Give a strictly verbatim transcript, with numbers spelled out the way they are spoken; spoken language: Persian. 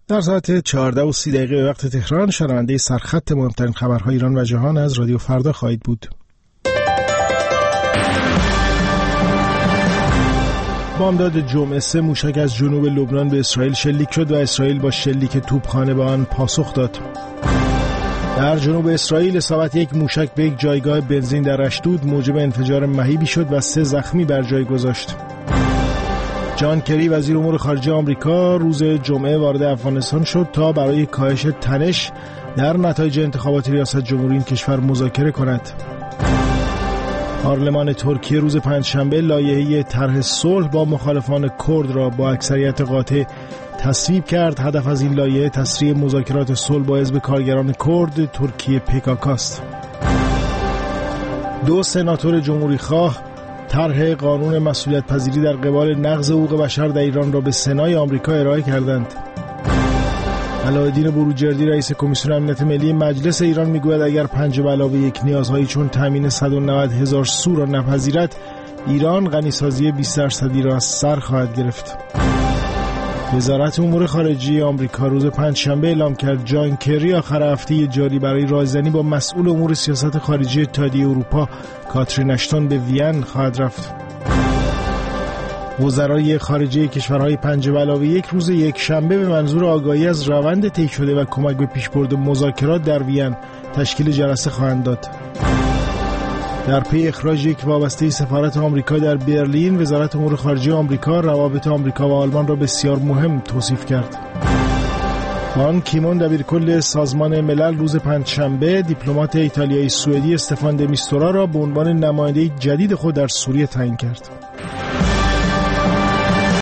در ساعت چهارده و سی دقیقه وقت تهران شنونده سرخط مهمترین خبرهای ایران و جهان از رادیو فردا خواهید بود. بامداد جمعه سه موشک از جنوب لبنان به اسرائیل شلیک شد و اسرائیل با شلیک توپخانه به آن پاسخ داد. در جنوب اسرائیل اصابت یک موشک به یک جایگاه بنزین در اشدود موجب انفجار مهیبی شد و سه زخمی بر جای گذاشت. جان کری وزیر امور خارجه آمریکا روز جمعه وارد افغانستان شد تا برای کاهش تنش در نتایج انتخابات ریاست جمهوری این کشور مذاکره کند. پارلمان ترکیه روز پنجشنبه لایحه طرح صلح با مخالفان کرد را با اکثریت قاطع تصویب کرد. هدف از این لایحه تسریع مذاکرات صلح با حزب کارگران کرد ترکیه پک‌ک است. دو سناتور جمهوری خواه طرح قانون مسئولیت پذیری در قبال نقض حقوق بشر در ایران را به سنای آمریکا ارائه کردند. علاءالدین بروجردی رئیس کمیسیون امنیت ملی مجلس ایران میگوید اگر پنج به علاوه یک نیازهایی چون تامین صد و نود هزار سو را نپذیرد ایران غنیسازی بیست درصدی را از سر خواهد گرفت. وزارت امور خارجه آمریکا روز پنجشنبه اعلام کرد جان کری آخر هفته جاری برای رایزنی با مسئول امور سیاست خارجی اتحادیه اروپا کاترین اشتون به وین خواهد رفت. وزرای خارجه کشورهای پنج به علاوه یک روز یک شنبه به منظور آگاهی از روند طی شده و کمک به پیشبرد مذاکرات در وین تشکیل جلسه خواهند داد. در پی اخراج یک وابسته سفارت آمریکا در برلین، وزارت امور خارجه آمریکا روابط آمریکا و آلمان را بسیار مهم توصیف کرد. بان کیمون دبیرکل سازمان ملل روز پنجشنبه دیپلمات ایتالیایی سوئدی استفان د میستورا را به عنوان نماینده جدید خود در سوریه تعیین کرد.